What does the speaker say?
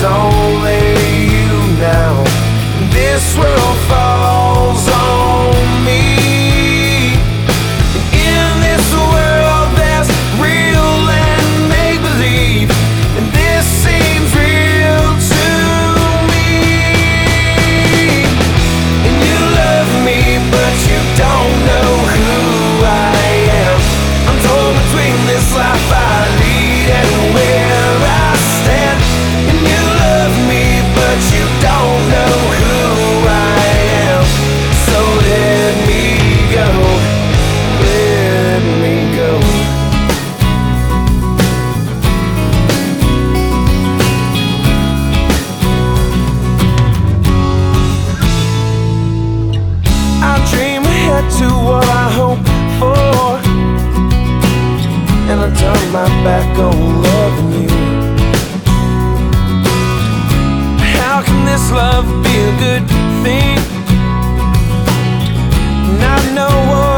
only you now. This world falls on me. In this world there's real and make-believe, and this seems real to me. And you love me, but you don't know who I am. I'm torn between this life I lead and where I stand. And you love me, but you don't know who I am. So let me go, let me go. I dream ahead to what I hope for, and I turn my back on loving you. How can this love be a good thing? And I know what